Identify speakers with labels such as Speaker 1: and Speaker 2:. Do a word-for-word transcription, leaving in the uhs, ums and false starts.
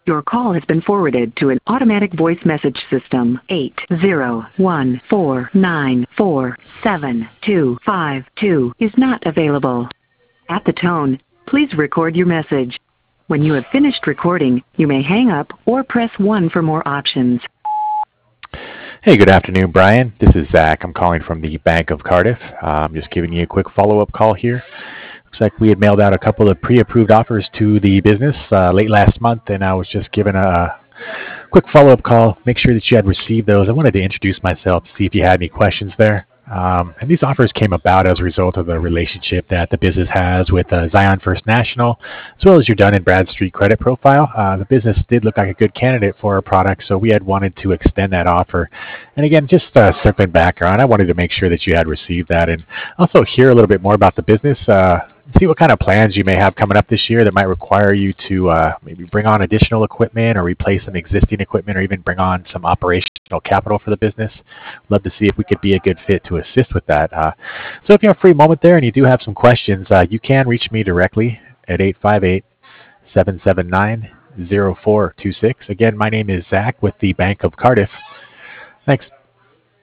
Speaker 1: Your call has been forwarded to an automatic voice message system. eight zero one four nine four seven two five two is not available. At the tone, please record your message. When you have finished recording, you may hang up or press one for more options.
Speaker 2: Hey, good afternoon, Brian. This is Zach. I'm calling from the Bank of Cardiff. Uh, I'm just giving you a quick follow-up call here. Looks like we had mailed out a couple of pre-approved offers to the business uh, late last month, and I was just given a quick follow-up call, make sure that you had received those. I wanted to introduce myself, see if you had any questions there. Um, and these offers came about as a result of the relationship that the business has with uh, Zion First National, as well as your Dun and Bradstreet credit profile. Uh, the business did look like a good candidate for our product, so we had wanted to extend that offer. And again, just uh, circling back around, I wanted to make sure that you had received that and also hear a little bit more about the business. Uh, see what kind of plans you may have coming up this year that might require you to uh, maybe bring on additional equipment or replace some existing equipment or even bring on some operational capital for the business. Love to see if we could be a good fit to assist with that. Uh, so if you have a free moment there and you do have some questions, uh, you can reach me directly at eight five eight, seven seven nine, zero four two six. Again, my name is Zach with the Bank of Cardiff. Thanks.